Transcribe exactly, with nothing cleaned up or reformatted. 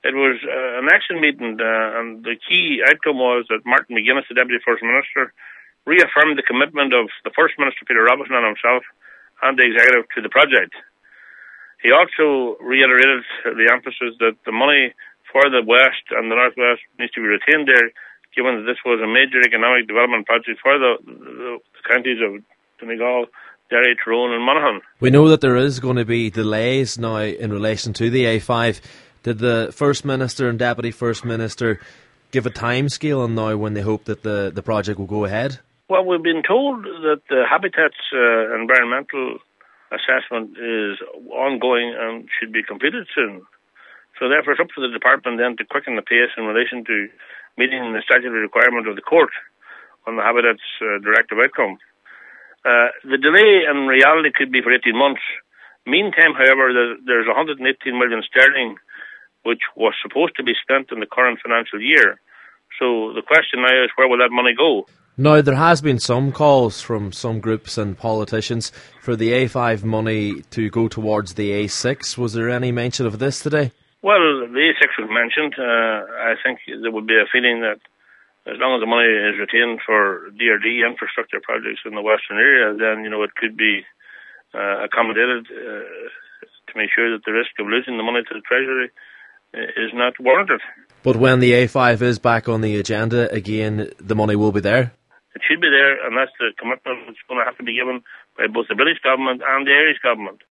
It was uh, an action meeting, uh, and the key outcome was that Martin McGuinness, the Deputy First Minister, reaffirmed the commitment of the First Minister, Peter Robinson, and himself, and the executive to the project. He also reiterated the emphasis that the money for the West and the North West needs to be retained there, given that this was a major economic development project for the, the, the counties of Donegal, Derry, Tyrone and Monaghan. We know that there is going to be delays now in relation to the A five. Did the First Minister and Deputy First Minister give a time scale on now when they hope that the, the project will go ahead? Well, we've been told that the Habitats uh, environmental assessment is ongoing and should be completed soon. So therefore it's up to the department then to quicken the pace in relation to meeting the statutory requirement of the court on the Habitats uh, directive outcome. Uh, the delay in reality could be for eighteen months. Meantime, however, there's, there's one hundred eighteen million sterling which was supposed to be spent in the current financial year. So the question now is, where will that money go? Now, there has been some calls from some groups and politicians for the A five money to go towards the A six. Was there any mention of this today? Well, the A six was mentioned. Uh, I think there would be a feeling that as long as the money is retained for D R D infrastructure projects in the western area, then, you know, it could be uh, accommodated uh, to make sure that the risk of losing the money to the Treasury is not warranted. But when the A five is back on the agenda again, the money will be there? It should be there, and that's the commitment that's going to have to be given by both the British government and the Irish government.